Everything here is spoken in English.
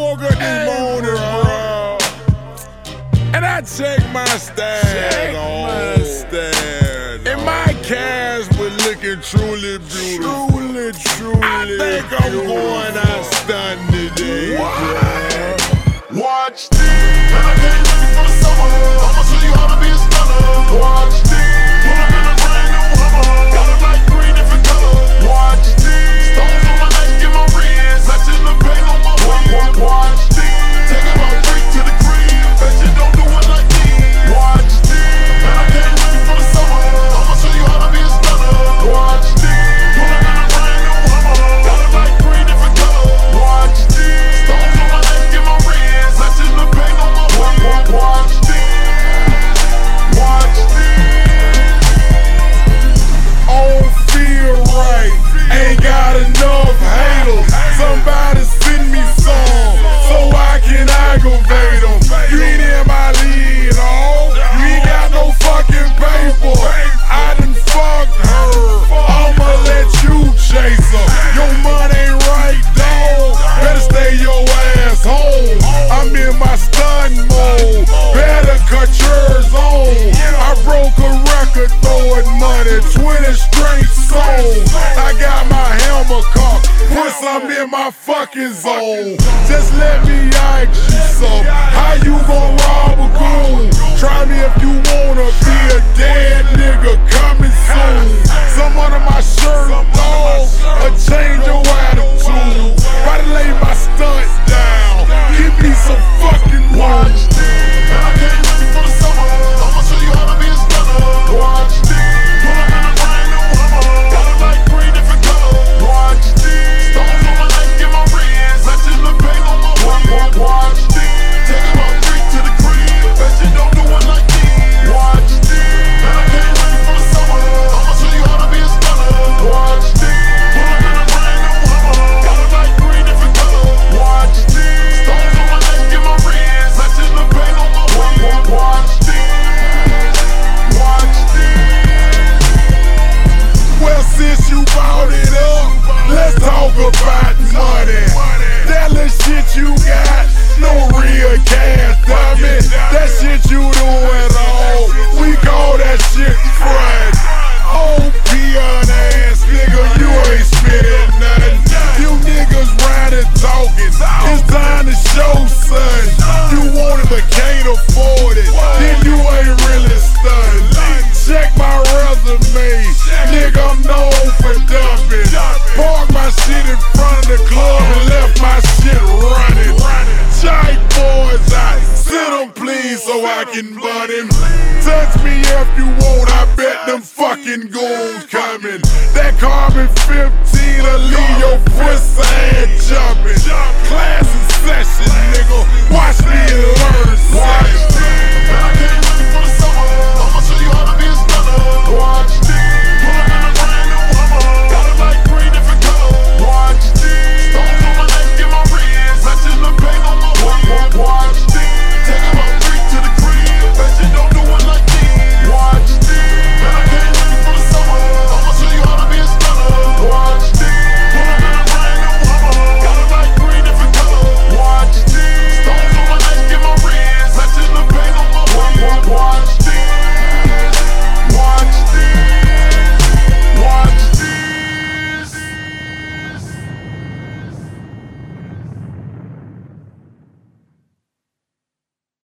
woke up this morning, bro, and I checked my stash. And my cash was looking truly beautiful. I think I'm going out stunning today. Watch this. Man, I came ready for the summer. I'ma show you how to be a stunner. Watch this. Pull up in a brand new Hummer. Got it like 3 different colors. Watch this. Stones on my neck, get my wrist. Matching the paint on my waist. Watch this. Taking my freak to the crib. Bet you don't do it like me. Watch this. Man, I came ready for the summer. I'ma show you how to be a stunner. Watch this. Pull up in a brand new Hummer. Got it like 3 different colors. Watch this. Stones on my neck, get my wrist. Matching the paint on my waist. Watch this. Watch this. Don't feel right, ain't got enough haters. Somebody send me some, so I can aggravate them. You ain't in my lead, oh. You ain't got no fucking paper. I done fucked her, I'ma let you chase her. Your money ain't right, dawg. Better stay your ass home. I'm in my stun mode, better cut yours on. I broke a record throwing money, 20 straight songs. I got my hammer cocked, once I'm in my fucking zone. Just let me ask you something, how you gon' rob a goon? Try me if you wanna be a dead nigga coming soon. Some under my shirt, dawg, or change your attitude. Try to lay my stunts down, give me some fucking room. Man, I came ready for the summer. I'ma show you how to be a stunner. Watch this. Pull up in a brand new Hummer. Got it like 3 different colors. Watch this. Stones on my neck, get my wrist. Matching the paint on my waist. Watch this. Taking my freak to the crib. Bet you don't do it like me. Watch this. Man, I came ready for the summer. I'ma show you how to be a stunner. Watch this. Pull up in a brand new Hummer. Got it like 3 different colors. Watch this. Stones on my neck, get my wrist. Matching the paint on my waist. Watch this. Watch this. Well, since you brought it up, let's talk about money. That little shit you got, no real cash, dummy. That shit you doing all, we call that shit front. Oh, peon ass nigga, you ain't spitting nothing. You niggas riding talking, it's time to show, son. You want it but can't afford it, then you ain't really stunned. Check my resume, nigga, I'm known for dumping. Park my shit in front of the club and left my shit running. Giant boys out, sit him please so I can butt him. Touch me if you want, I bet them fucking goons coming. That carbon 15'll leave your pussy ass jumping. Class in session, nigga, watch me and learn.